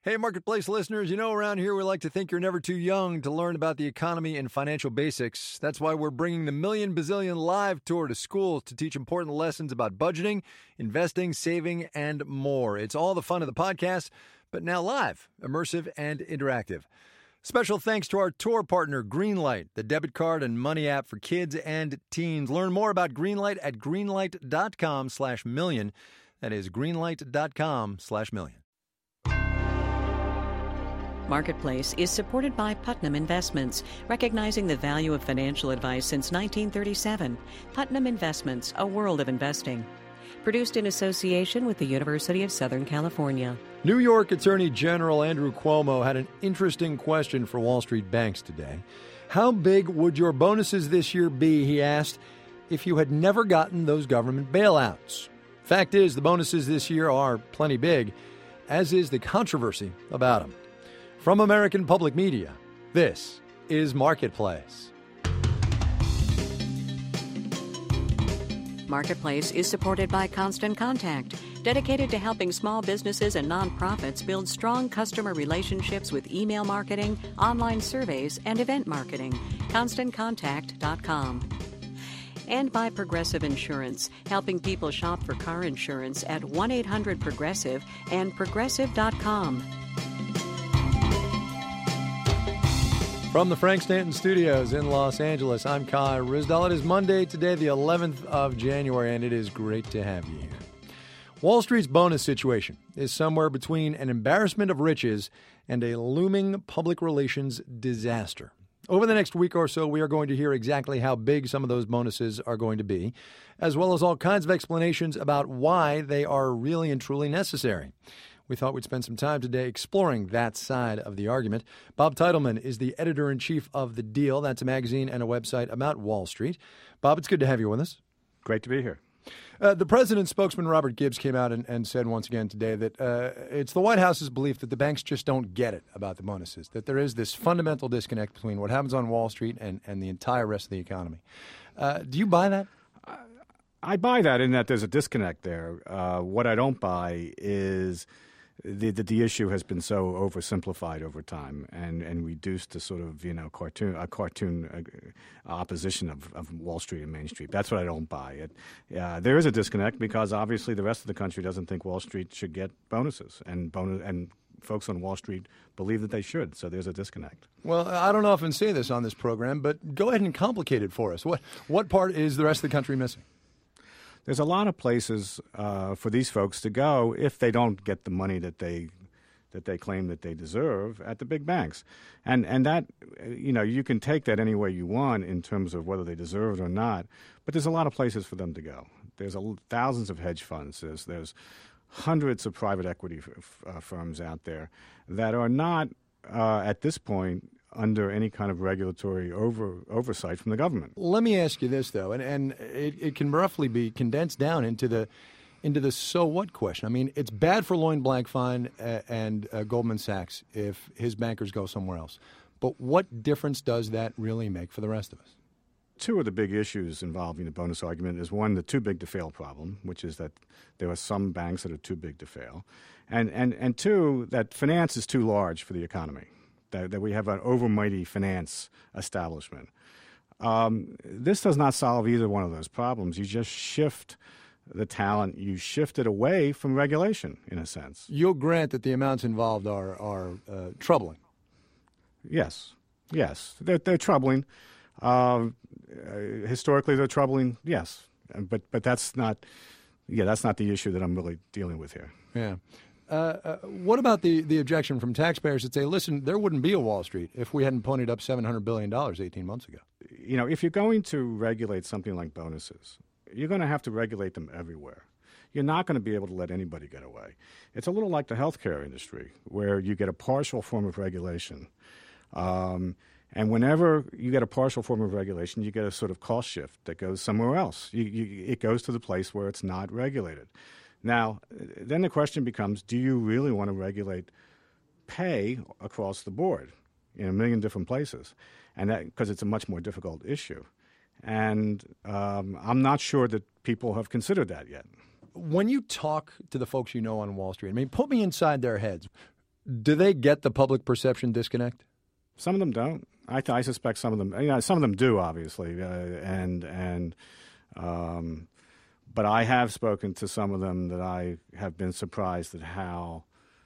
Hey, Marketplace listeners, you know around here we like to think you're never too young to learn about the economy and financial basics. That's why we're bringing the Million Bazillion Live Tour to schools to teach important lessons about budgeting, investing, saving, and more. It's all the fun of the podcast, but now live, immersive, and interactive. Special thanks to our tour partner, Greenlight, the debit card and money app for kids and teens. Learn more about Greenlight at greenlight.com/million. That is greenlight.com/million. Marketplace is supported by Putnam Investments, recognizing the value of financial advice since 1937. Putnam Investments, a world of investing. Produced in association with the University of Southern California. New York Attorney General Andrew Cuomo had an interesting question for Wall Street banks today. How big would your bonuses this year be, he asked, if you had never gotten those government bailouts? Fact is, the bonuses this year are plenty big, as is the controversy about them. From American Public Media, this is Marketplace. Marketplace is supported by Constant Contact, dedicated to helping small businesses and nonprofits build strong customer relationships with email marketing, online surveys, and event marketing. ConstantContact.com. And by Progressive Insurance, helping people shop for car insurance at 1-800-PROGRESSIVE and Progressive.com. From the Frank Stanton Studios in Los Angeles, I'm Kai Ryssdal. It is Monday, today the 11th of January, and it is great to have you here. Wall Street's bonus situation is somewhere between an embarrassment of riches and a looming public relations disaster. Over the next week or so, we are going to hear exactly how big some of those bonuses are going to be, as well as all kinds of explanations about why they are really and truly necessary. We thought we'd spend some time today exploring that side of the argument. Bob Teitelman is the editor-in-chief of The Deal. That's a magazine and a website about Wall Street. Bob, it's good to have you with us. Great to be here. The president's spokesman, Robert Gibbs, came out and said once again today that it's the White House's belief that the banks just don't get it about the bonuses, that there is this fundamental disconnect between what happens on Wall Street and the entire rest of the economy. Do you buy that? I buy that in that there's a disconnect there. What I don't buy is the issue has been so oversimplified over time and reduced to sort of cartoon opposition of Wall Street and Main Street. That's what I don't buy. There is a disconnect because obviously the rest of the country doesn't think Wall Street should get bonuses, and folks on Wall Street believe that they should. So there's a disconnect. Well, I don't often say this on this program, but go ahead and complicate it for us. What part is the rest of the country missing? There's a lot of places for these folks to go if they don't get the money that they claim that they deserve at the big banks, and that you can take that any way you want in terms of whether they deserve it or not. But there's a lot of places for them to go. There's thousands of hedge funds. There's hundreds of private equity firms out there that are not at this point under any kind of regulatory oversight from the government. Let me ask you this, though, and it can roughly be condensed down into the so what question. I mean, it's bad for Lloyd Blankfein and Goldman Sachs if his bankers go somewhere else. But what difference does that really make for the rest of us? Two of the big issues involving the bonus argument is, one, the too big to fail problem, which is that there are some banks that are too big to fail, and two, that finance is too large for the economy. That we have an overmighty finance establishment. This does not solve either one of those problems. You just shift the talent. You shift it away from regulation, in a sense. You'll grant that the amounts involved are troubling. Yes. They're troubling. Historically, they're troubling. Yes, but that's not the issue that I'm really dealing with here. Yeah. What about the objection from taxpayers that say, listen, there wouldn't be a Wall Street if we hadn't ponied up $700 billion 18 months ago? If you're going to regulate something like bonuses, you're going to have to regulate them everywhere. You're not going to be able to let anybody get away. It's a little like the healthcare industry, where you get a partial form of regulation. And whenever you get a partial form of regulation, you get a sort of cost shift that goes somewhere else. It goes to the place where it's not regulated. Now, then the question becomes, do you really want to regulate pay across the board in a million different places? And that, because it's a much more difficult issue. And I'm not sure that people have considered that yet. When you talk to the folks you know on Wall Street, I mean, put me inside their heads. Do they get the public perception disconnect? Some of them don't. I suspect some of them. Some of them do, obviously, but I have spoken to some of them that I have been surprised at how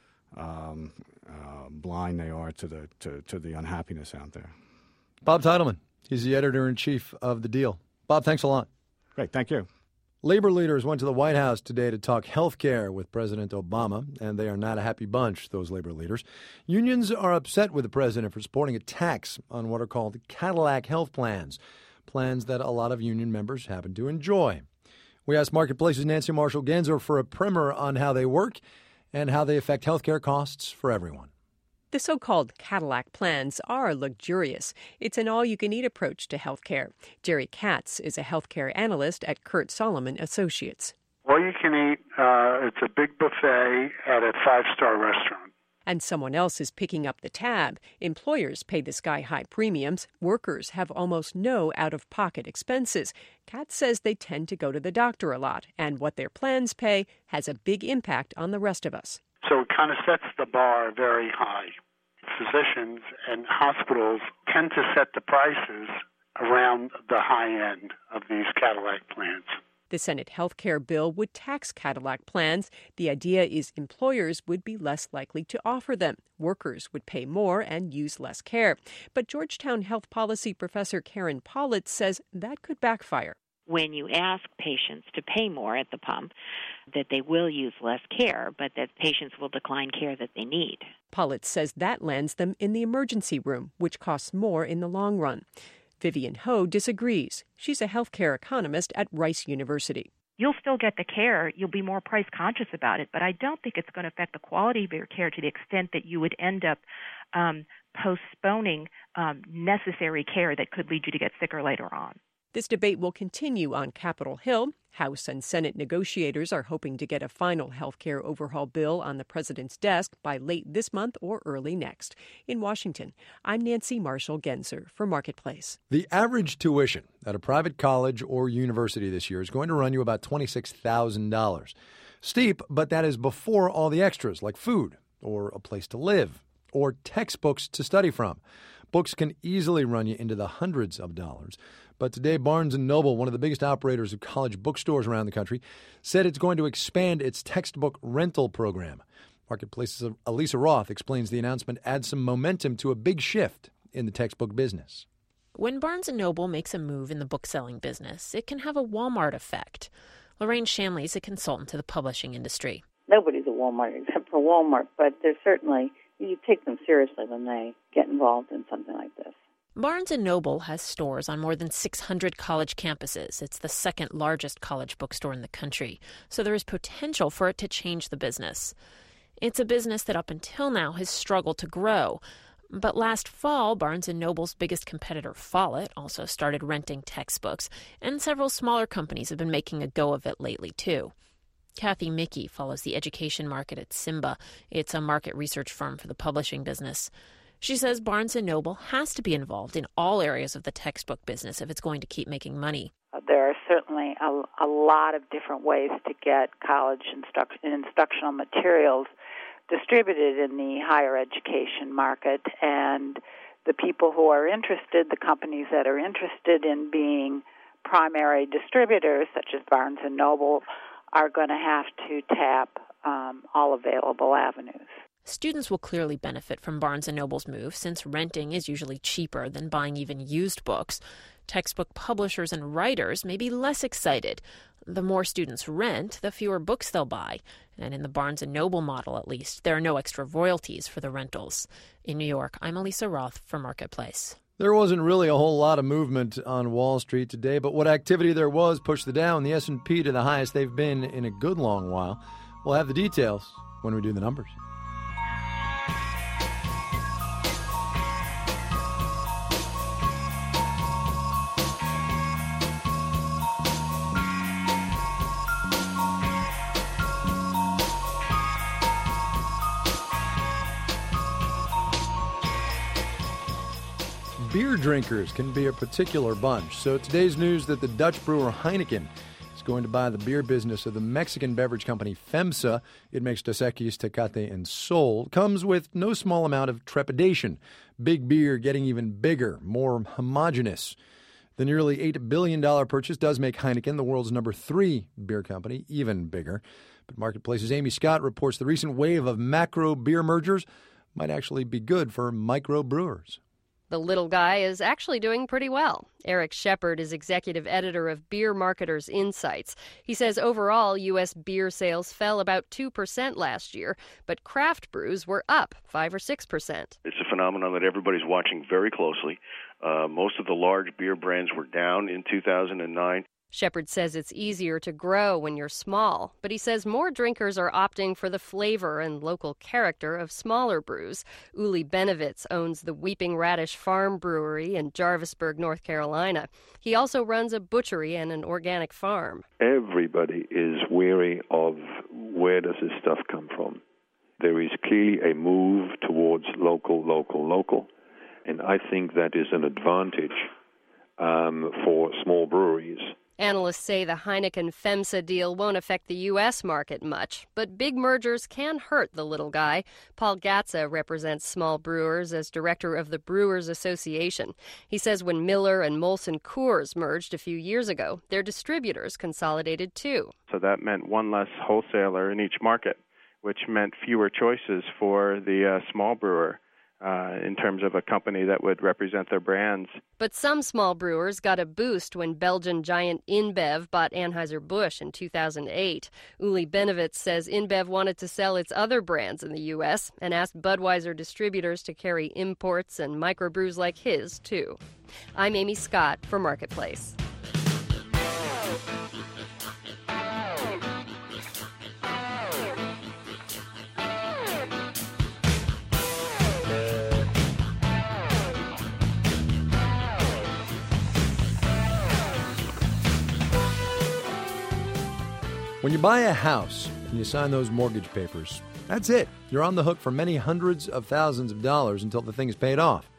blind they are to the unhappiness out there. Bob Teitelman, he's the editor-in-chief of The Deal. Bob, thanks a lot. Great, thank you. Labor leaders went to the White House today to talk health care with President Obama, and they are not a happy bunch, those labor leaders. Unions are upset with the president for supporting a tax on what are called Cadillac health plans that a lot of union members happen to enjoy. We asked Marketplace's Nancy Marshall-Genzer for a primer on how they work and how they affect health care costs for everyone. The so-called Cadillac plans are luxurious. It's an all-you-can-eat approach to health care. Jerry Katz is a healthcare analyst at Kurt Solomon Associates. All you can eat, it's a big buffet at a five-star restaurant. And someone else is picking up the tab. Employers pay the sky-high premiums. Workers have almost no out-of-pocket expenses. Katz says they tend to go to the doctor a lot, and what their plans pay has a big impact on the rest of us. So it kind of sets the bar very high. Physicians and hospitals tend to set the prices around the high end of these Cadillac plans. The Senate health care bill would tax Cadillac plans. The idea is employers would be less likely to offer them. Workers would pay more and use less care. But Georgetown health policy professor Karen Pollitt says that could backfire. When you ask patients to pay more at the pump, that they will use less care, but that patients will decline care that they need. Pollitt says that lands them in the emergency room, which costs more in the long run. Vivian Ho disagrees. She's a healthcare economist at Rice University. You'll still get the care. You'll be more price conscious about it, but I don't think it's going to affect the quality of your care to the extent that you would end up postponing necessary care that could lead you to get sicker later on. This debate will continue on Capitol Hill. House and Senate negotiators are hoping to get a final health care overhaul bill on the president's desk by late this month or early next. In Washington, I'm Nancy Marshall-Genzer for Marketplace. The average tuition at a private college or university this year is going to run you about $26,000. Steep, but that is before all the extras like food or a place to live or textbooks to study from. Books can easily run you into the hundreds of dollars. But today, Barnes & Noble, one of the biggest operators of college bookstores around the country, said it's going to expand its textbook rental program. Marketplace's Elisa Roth explains the announcement adds some momentum to a big shift in the textbook business. When Barnes & Noble makes a move in the book-selling business, it can have a Walmart effect. Lorraine Shanley is a consultant to the publishing industry. Nobody's a Walmart except for Walmart, but they're certainly, you take them seriously when they get involved in something like this. Barnes & Noble has stores on more than 600 college campuses. It's the second largest college bookstore in the country, so there is potential for it to change the business. It's a business that up until now has struggled to grow. But last fall, Barnes & Noble's biggest competitor, Follett, also started renting textbooks, and several smaller companies have been making a go of it lately, too. Kathy Mickey follows the education market at Simba. It's a market research firm for the publishing business. She says Barnes & Noble has to be involved in all areas of the textbook business if it's going to keep making money. There are certainly a lot of different ways to get college instructional materials distributed in the higher education market, and the people who are interested, the companies that are interested in being primary distributors, such as Barnes & Noble, are going to have to tap all available avenues. Students will clearly benefit from Barnes & Noble's move since renting is usually cheaper than buying even used books. Textbook publishers and writers may be less excited. The more students rent, the fewer books they'll buy. And in the Barnes & Noble model, at least, there are no extra royalties for the rentals. In New York, I'm Elisa Roth for Marketplace. There wasn't really a whole lot of movement on Wall Street today, but what activity there was pushed the Dow and the S&P to the highest they've been in a good long while. We'll have the details when we do the numbers. Beer drinkers can be a particular bunch. So today's news that the Dutch brewer Heineken is going to buy the beer business of the Mexican beverage company FEMSA. It makes Dos Equis, Tecate, and Sol. Comes with no small amount of trepidation. Big beer getting even bigger, more homogenous. The nearly $8 billion purchase does make Heineken, the world's number 3 beer company, even bigger. But Marketplace's Amy Scott reports the recent wave of macro beer mergers might actually be good for micro brewers. The little guy is actually doing pretty well. Eric Shepard is executive editor of Beer Marketers Insights. He says overall, U.S. beer sales fell about 2% last year, but craft brews were up 5 or 6%. It's a phenomenon that everybody's watching very closely. Most of the large beer brands were down in 2009. Shepard says it's easier to grow when you're small, but he says more drinkers are opting for the flavor and local character of smaller brews. Uli Benovitz owns the Weeping Radish Farm Brewery in Jarvisburg, North Carolina. He also runs a butchery and an organic farm. Everybody is wary of where does this stuff come from. There is clearly a move towards local. And I think that is an advantage for small breweries. Analysts say the Heineken-FEMSA deal won't affect the U.S. market much, but big mergers can hurt the little guy. Paul Gatza represents small brewers as director of the Brewers Association. He says when Miller and Molson Coors merged a few years ago, their distributors consolidated too. So that meant one less wholesaler in each market, which meant fewer choices for the small brewer. In terms of a company that would represent their brands. But some small brewers got a boost when Belgian giant InBev bought Anheuser-Busch in 2008. Uli Benovitz says InBev wanted to sell its other brands in the U.S. and asked Budweiser distributors to carry imports and microbrews like his, too. I'm Amy Scott for Marketplace. When you buy a house and you sign those mortgage papers, that's it. You're on the hook for many hundreds of thousands of dollars until the thing is paid off.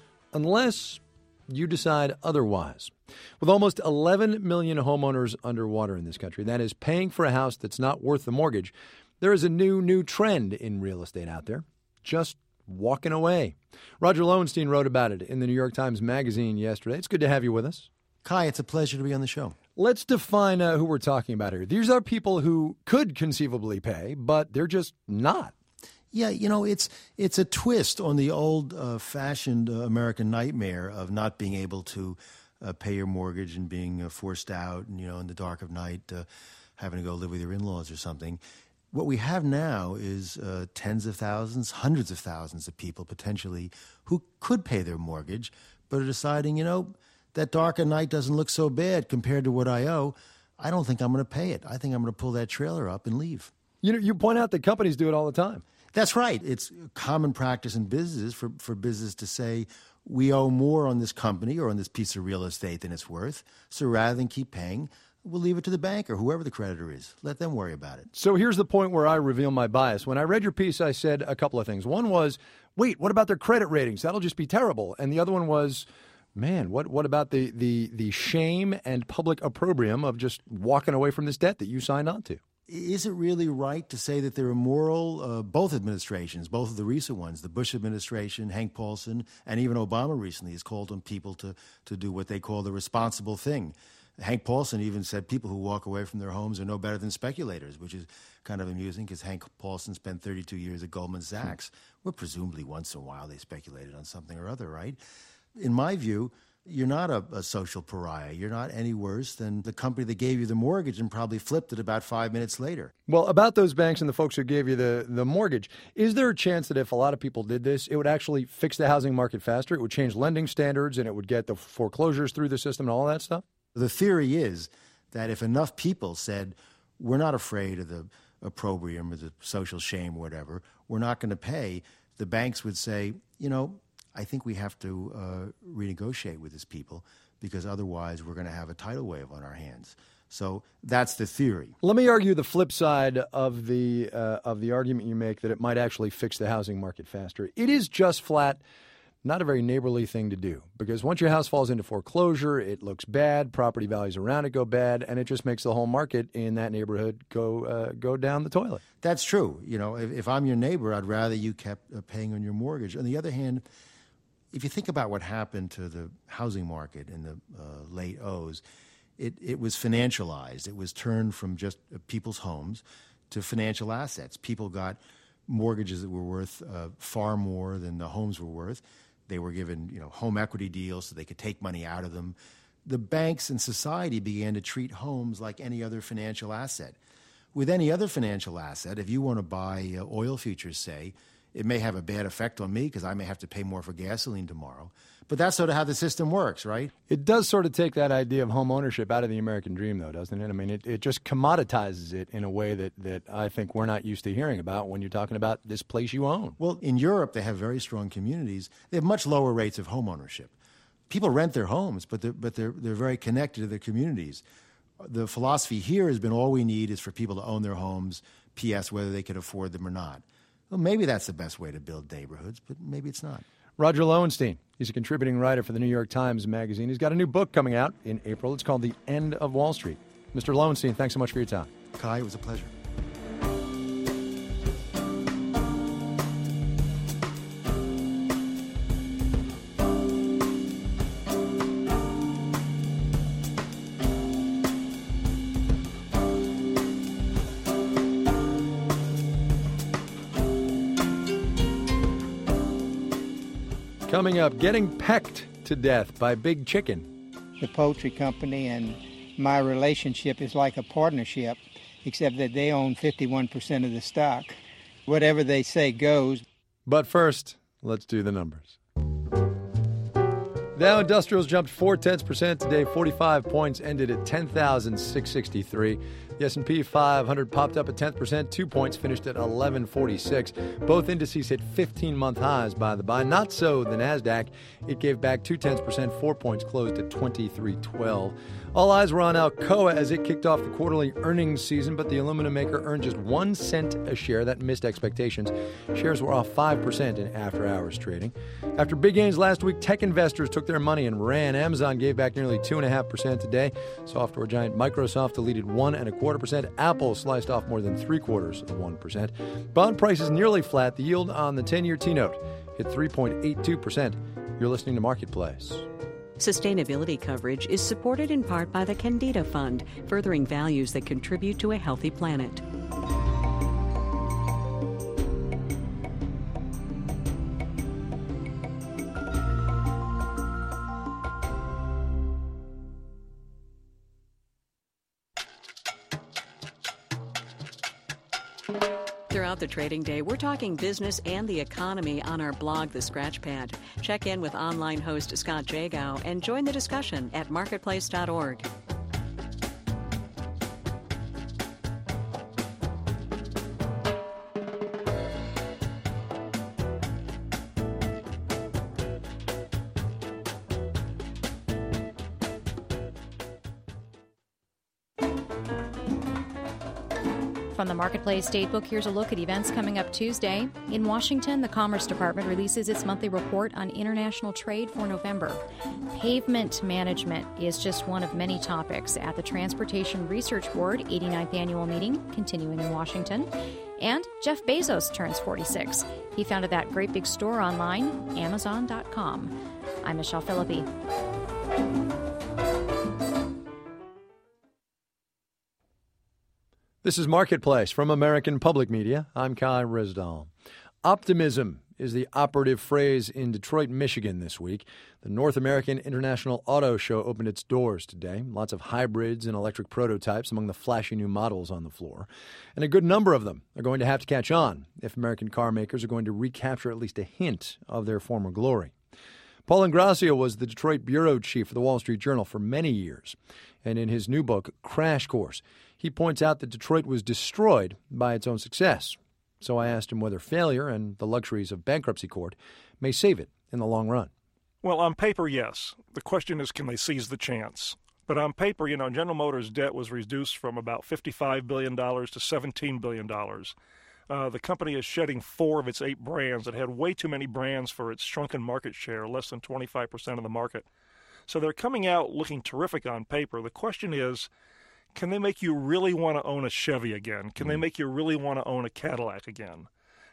Unless you decide otherwise. With almost 11 million homeowners underwater in this country, that is paying for a house that's not worth the mortgage, there is a new trend in real estate out there. Just walking away. Roger Lowenstein wrote about it in the New York Times Magazine yesterday. It's good to have you with us. Kai, it's a pleasure to be on the show. Let's define who we're talking about here. These are people who could conceivably pay, but they're just not. Yeah, it's a twist on the old-fashioned American nightmare of not being able to pay your mortgage and being forced out and, in the dark of night having to go live with your in-laws or something. What we have now is tens of thousands, hundreds of thousands of people potentially who could pay their mortgage but are deciding, that dark at night doesn't look so bad compared to what I owe. I don't think I'm going to pay it. I think I'm going to pull that trailer up and leave. You point out that companies do it all the time. That's right. It's common practice in business for business to say, we owe more on this company or on this piece of real estate than it's worth. So rather than keep paying, we'll leave it to the bank or whoever the creditor is. Let them worry about it. So here's the point where I reveal my bias. When I read your piece, I said a couple of things. One was, wait, what about their credit ratings? That'll just be terrible. And the other one was, man, what about the shame and public opprobrium of just walking away from this debt that you signed on to? Is it really right to say that they're immoral? Both administrations, both of the recent ones, the Bush administration, Hank Paulson, and even Obama recently has called on people to do what they call the responsible thing. Hank Paulson even said people who walk away from their homes are no better than speculators, which is kind of amusing because Hank Paulson spent 32 years at Goldman Sachs, where presumably once in a while they speculated on something or other, right? In my view, you're not a social pariah. You're not any worse than the company that gave you the mortgage and probably flipped it about 5 minutes later. Well, about those banks and the folks who gave you the mortgage, is there a chance that if a lot of people did this, it would actually fix the housing market faster? It would change lending standards and it would get the foreclosures through the system and all that stuff? The theory is that if enough people said, we're not afraid of the opprobrium or the social shame or whatever, we're not going to pay, the banks would say, I think we have to renegotiate with these people because otherwise we're going to have a tidal wave on our hands. So that's the theory. Let me argue the flip side of the argument you make that it might actually fix the housing market faster. It is just flat not a very neighborly thing to do, because once your house falls into foreclosure, it looks bad, property values around it go bad, and it just makes the whole market in that neighborhood go down the toilet. That's true. You know, if I'm your neighbor, I'd rather you kept paying on your mortgage. On the other hand, if you think about what happened to the housing market in the late O's, it was financialized. It was turned from just people's homes to financial assets. People got mortgages that were worth far more than the homes were worth. They were given, home equity deals so they could take money out of them. The banks and society began to treat homes like any other financial asset. With any other financial asset, if you want to buy oil futures, say, it may have a bad effect on me because I may have to pay more for gasoline tomorrow. But that's sort of how the system works, right? It does sort of take that idea of home ownership out of the American dream, though, doesn't it? I mean, it just commoditizes it in a way that I think we're not used to hearing about when you're talking about this place you own. Well, in Europe, they have very strong communities. They have much lower rates of home ownership. People rent their homes, but they're very connected to their communities. The philosophy here has been all we need is for people to own their homes, P.S., whether they can afford them or not. Well, maybe that's the best way to build neighborhoods, but maybe it's not. Roger Lowenstein, he's a contributing writer for the New York Times Magazine. He's got a new book coming out in April. It's called The End of Wall Street. Mr. Lowenstein, thanks so much for your time. Kai, it was a pleasure. Coming up, getting pecked to death by Big Chicken. The poultry company and my relationship is like a partnership, except that they own 51% of the stock. Whatever they say goes. But first, let's do the numbers. Dow Industrials jumped 0.4% today, 45 points, ended at 10,663. The S&P 500 popped up a 0.1%, 2 points, finished at 1146. Both indices hit 15-month highs, by the by. Not so the NASDAQ. It gave back 0.2%, 4 points, closed at 2312. All eyes were on Alcoa as it kicked off the quarterly earnings season, but the aluminum maker earned just 1 cent a share. That missed expectations. Shares were off 5% in after-hours trading. After big gains last week, tech investors took their money and ran. Amazon gave back nearly 2.5% today. Software giant Microsoft deleted 1.25%. Apple sliced off more than 0.75%. Bond prices nearly flat. The yield on the 10-year T-note hit 3.82%. You're listening to Marketplace. Sustainability coverage is supported in part by the Candida Fund, furthering values that contribute to a healthy planet. Throughout the trading day, we're talking business and the economy on our blog, The Scratchpad. Check in with online host Scott Jagow and join the discussion at marketplace.org. From the Marketplace Datebook, here's a look at events coming up Tuesday. In Washington, the Commerce Department releases its monthly report on international trade for November. Pavement management is just one of many topics at the Transportation Research Board 89th annual meeting, continuing in Washington. And Jeff Bezos turns 46. He founded that great big store online, Amazon.com. I'm Michelle Philippi. This is Marketplace from American Public Media. I'm Kai Risdall. Optimism is the operative phrase in Detroit, Michigan this week. The North American International Auto Show opened its doors today. Lots of hybrids and electric prototypes among the flashy new models on the floor. And a good number of them are going to have to catch on if American car makers are going to recapture at least a hint of their former glory. Paul Ingrassia was the Detroit bureau chief for the Wall Street Journal for many years. And in his new book, Crash Course, he points out that Detroit was destroyed by its own success. So I asked him whether failure and the luxuries of bankruptcy court may save it in the long run. Well, on paper, yes. The question is, can they seize the chance? But on paper, General Motors' debt was reduced from about $55 billion to $17 billion. The company is shedding 4 of its 8 brands. It had way too many brands for its shrunken market share, less than 25% of the market. So they're coming out looking terrific on paper. The question is, can they make you really want to own a Chevy again? Can they make you really want to own a Cadillac again?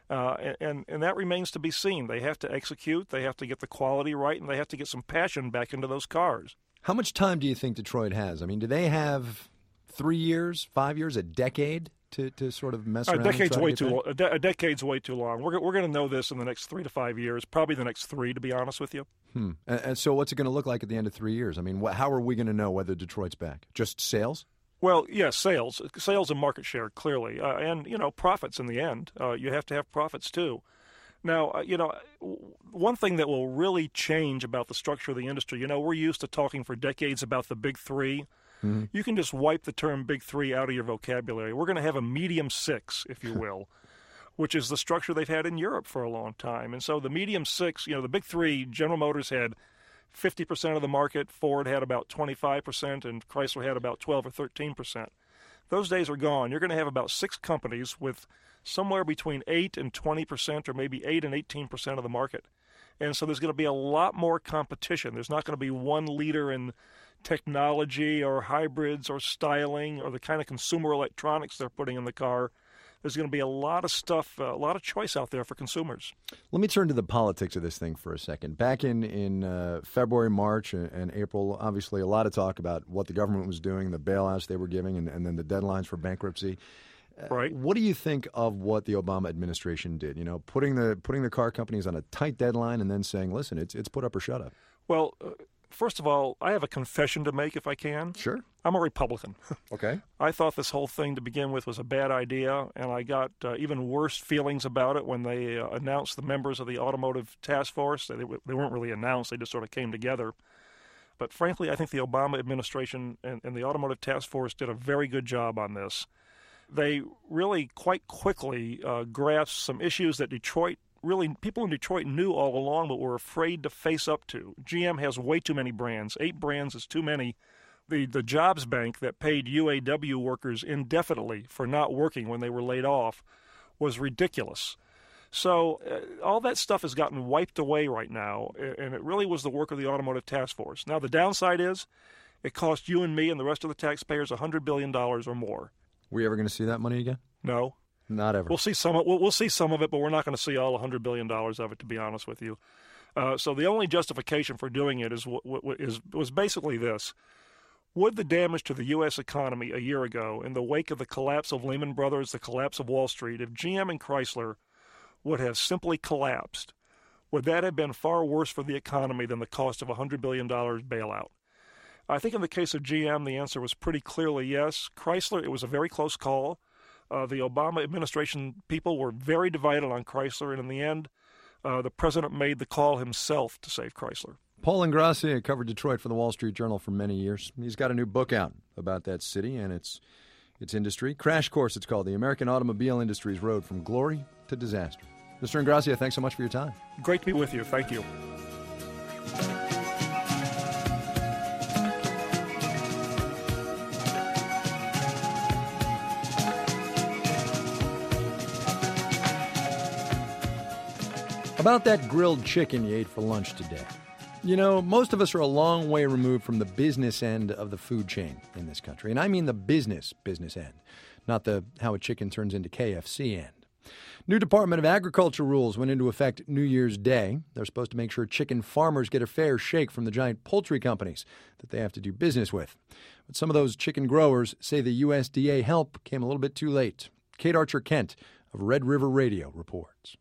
And that remains to be seen. They have to execute, they have to get the quality right, and they have to get some passion back into those cars. How much time do you think Detroit has? I mean, do they have 3 years, 5 years, a decade to sort of mess around? A decade's way too long. A decade's way too long. We're going to know this in the next 3 to 5 years, probably the next 3, to be honest with you. And so what's it going to look like at the end of 3 years? I mean, how are we going to know whether Detroit's back? Just sales? Well, yes, sales and market share, clearly, and, profits in the end. You have to have profits, too. Now, one thing that will really change about the structure of the industry, we're used to talking for decades about the big 3. Mm-hmm. You can just wipe the term big 3 out of your vocabulary. We're going to have a medium 6, if you will, which is the structure they've had in Europe for a long time. And so the medium 6, the big 3, General Motors had 50% of the market, Ford had about 25%, and Chrysler had about 12 or 13%. Those days are gone. You're going to have about 6 companies with somewhere between 8 and 20%, or maybe 8 and 18% of the market. And so there's going to be a lot more competition. There's not going to be one leader in technology or hybrids or styling or the kind of consumer electronics they're putting in the car. There's going to be a lot of stuff, a lot of choice out there for consumers. Let me turn to the politics of this thing for a second. Back in February, March, and April, obviously a lot of talk about what the government was doing, the bailouts they were giving, and then the deadlines for bankruptcy. Right. What do you think of what the Obama administration did? Putting the car companies on a tight deadline and then saying, listen, it's put up or shut up. Well, first of all, I have a confession to make if I can. Sure. I'm a Republican. Okay. I thought this whole thing to begin with was a bad idea, and I got even worse feelings about it when they announced the members of the Automotive Task Force. They weren't really announced. They just sort of came together. But frankly, I think the Obama administration and the Automotive Task Force did a very good job on this. They really quite quickly grasped some issues that people in Detroit knew all along but were afraid to face up to. GM has way too many brands. 8 brands is too many. The jobs bank that paid UAW workers indefinitely for not working when they were laid off was ridiculous. So all that stuff has gotten wiped away right now, and it really was the work of the Automotive Task Force. Now, the downside is it cost you and me and the rest of the taxpayers $100 billion or more. We ever going to see that money again? No. Not ever. We'll see some of it, but we're not going to see all $100 billion of it, to be honest with you. So the only justification for doing it was basically this. Would the damage to the U.S. economy a year ago, in the wake of the collapse of Lehman Brothers, the collapse of Wall Street, if GM and Chrysler would have simply collapsed, would that have been far worse for the economy than the cost of a $100 billion bailout? I think in the case of GM, the answer was pretty clearly yes. Chrysler, it was a very close call. The Obama administration people were very divided on Chrysler, and in the end, the president made the call himself to save Chrysler. Paul Ingrassia covered Detroit for the Wall Street Journal for many years. He's got a new book out about that city and its industry. Crash Course, it's called. The American Automobile Industry's Road from Glory to Disaster. Mr. Ingrassia, thanks so much for your time. Great to be with you. Thank you. About that grilled chicken you ate for lunch today. Most of us are a long way removed from the business end of the food chain in this country. And I mean the business end, not the how a chicken turns into KFC end. New Department of Agriculture rules went into effect New Year's Day. They're supposed to make sure chicken farmers get a fair shake from the giant poultry companies that they have to do business with. But some of those chicken growers say the USDA help came a little bit too late. Kate Archer-Kent of Red River Radio reports.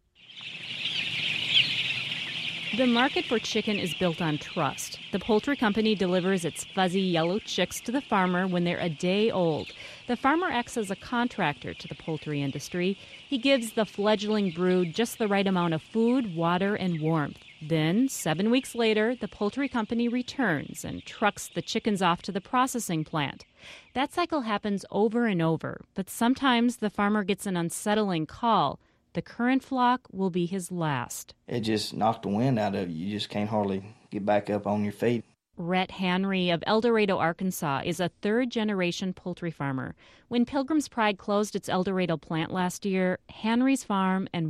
The market for chicken is built on trust. The poultry company delivers its fuzzy yellow chicks to the farmer when they're a day old. The farmer acts as a contractor to the poultry industry. He gives the fledgling brood just the right amount of food, water, and warmth. Then, 7 weeks later, the poultry company returns and trucks the chickens off to the processing plant. That cycle happens over and over, but sometimes the farmer gets an unsettling call. The current flock will be his last. It just knocked the wind out of you. You just can't hardly get back up on your feet. Rhett Hanry of El Dorado, Arkansas, is a third-generation poultry farmer. When Pilgrim's Pride closed its El Dorado plant last year, Hanry's farm and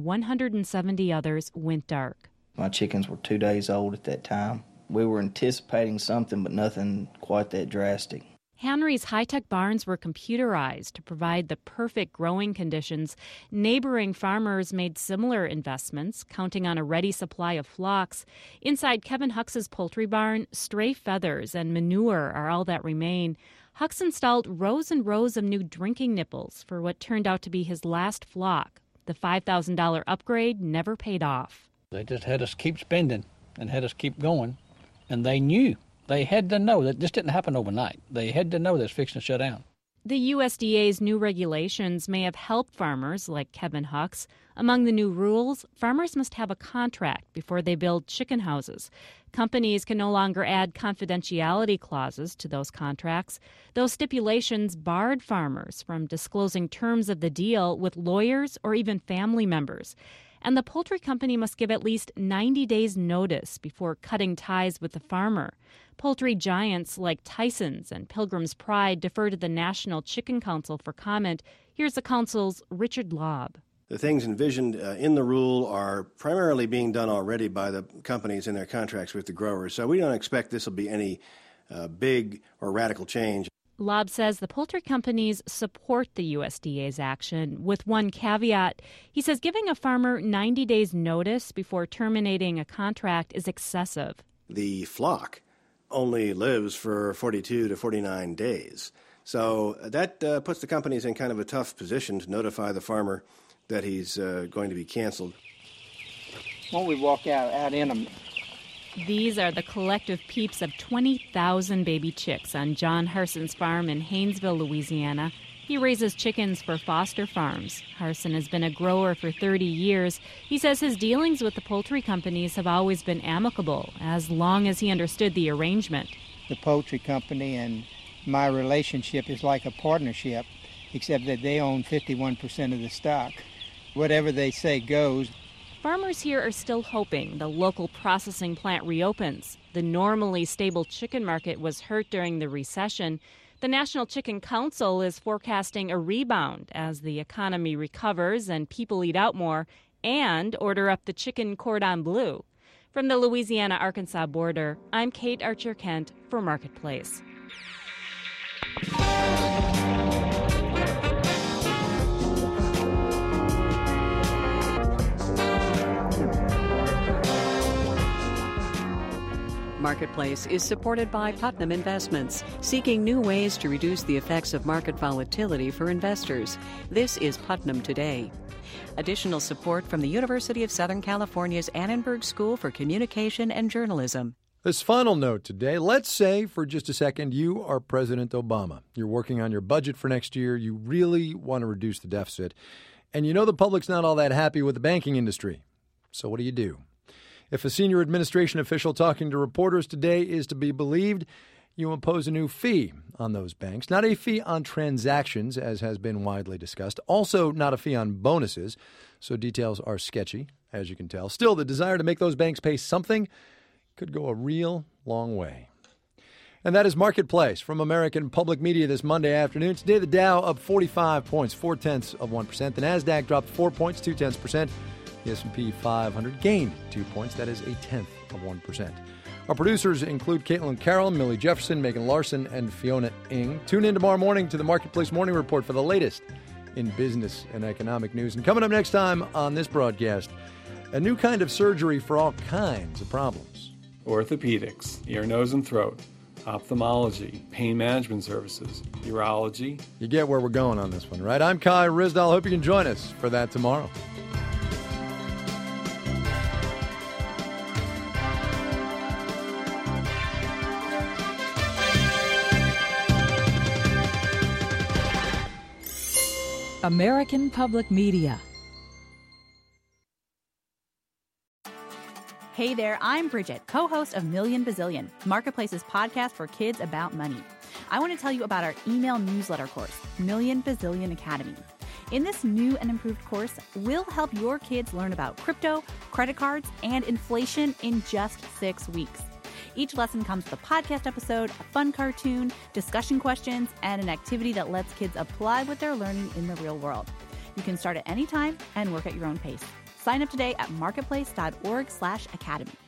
170 others went dark. My chickens were 2 days old at that time. We were anticipating something, but nothing quite that drastic. Hanry's high-tech barns were computerized to provide the perfect growing conditions. Neighboring farmers made similar investments, counting on a ready supply of flocks. Inside Kevin Hux's poultry barn, stray feathers and manure are all that remain. Hux installed rows and rows of new drinking nipples for what turned out to be his last flock. The $5,000 upgrade never paid off. They just had us keep spending and had us keep going, and they knew. They had to know that this didn't happen overnight. They had to know this fixing to shut down. The USDA's new regulations may have helped farmers like Kevin Hux. Among the new rules, farmers must have a contract before they build chicken houses. Companies can no longer add confidentiality clauses to those contracts. Those stipulations barred farmers from disclosing terms of the deal with lawyers or even family members. And the poultry company must give at least 90 days' notice before cutting ties with the farmer. Poultry giants like Tyson's and Pilgrim's Pride defer to the National Chicken Council for comment. Here's the council's Richard Lobb. The things envisioned in the rule are primarily being done already by the companies in their contracts with the growers, so we don't expect this will be any big or radical change. Lobb says the poultry companies support the USDA's action, with one caveat. He says giving a farmer 90 days' notice before terminating a contract is excessive. The flock only lives for 42 to 49 days. So that puts the companies in kind of a tough position to notify the farmer that he's going to be canceled. Won't we walk out in them? These are the collective peeps of 20,000 baby chicks on John Harson's farm in Haynesville, Louisiana. He raises chickens for foster farms. Harson has been a grower for 30 years. He says his dealings with the poultry companies have always been amicable, as long as he understood the arrangement. The poultry company and my relationship is like a partnership, except that they own 51% of the stock. Whatever they say goes. Farmers here are still hoping the local processing plant reopens. The normally stable chicken market was hurt during the recession. The National Chicken Council is forecasting a rebound as the economy recovers and people eat out more and order up the chicken cordon bleu. From the Louisiana-Arkansas border, I'm Kate Archer-Kent for Marketplace. Marketplace is supported by Putnam Investments, seeking new ways to reduce the effects of market volatility for investors. This is Putnam Today. Additional support from the University of Southern California's Annenberg School for Communication and Journalism. This final note today, let's say for just a second you are President Obama. You're working on your budget for next year. You really want to reduce the deficit. And you know the public's not all that happy with the banking industry. So what do? If a senior administration official talking to reporters today is to be believed, you impose a new fee on those banks. Not a fee on transactions, as has been widely discussed. Also not a fee on bonuses, so details are sketchy, as you can tell. Still, the desire to make those banks pay something could go a real long way. And that is Marketplace from American Public Media this Monday afternoon. Today, the Dow up 45 points, 0.4%. The NASDAQ dropped 4 points, 0.2%. The S&P 500 gained 2 points. That is 0.1%. Our producers include Caitlin Carroll, Millie Jefferson, Megan Larson, and Fiona Ng. Tune in tomorrow morning to the Marketplace Morning Report for the latest in business and economic news. And coming up next time on this broadcast, a new kind of surgery for all kinds of problems. Orthopedics, ear, nose, and throat. Ophthalmology, pain management services, urology. You get where we're going on this one, right? I'm Kai Ryssdal. Hope you can join us for that tomorrow. American Public Media. Hey there, I'm Bridget, co-host of Million Bazillion, Marketplace's podcast for kids about money. I want to tell you about our email newsletter course, Million Bazillion Academy. In this new and improved course, we'll help your kids learn about crypto, credit cards, and inflation in just 6 weeks. Each lesson comes with a podcast episode, a fun cartoon, discussion questions, and an activity that lets kids apply what they're learning in the real world. You can start at any time and work at your own pace. Sign up today at marketplace.org/academy.